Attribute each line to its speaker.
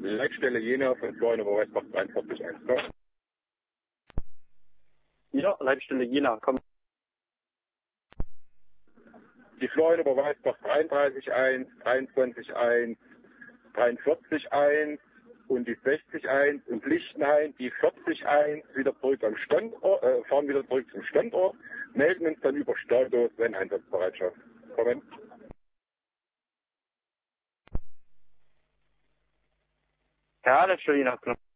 Speaker 1: Leitstelle Jena von Florian Oberweisbach 43.1.
Speaker 2: Ja, Leitstelle Jena, komm.
Speaker 1: Die Florian Oberweisbach 33.1, 23.1, 43.1 und die 60.1 und Lichtenhain die 40.1 wieder zurück am Standort, fahren wieder zurück zum Standort, melden uns dann über Status, wenn Einsatzbereitschaft kommen.
Speaker 2: Ja, Leitstelle Jena, komm.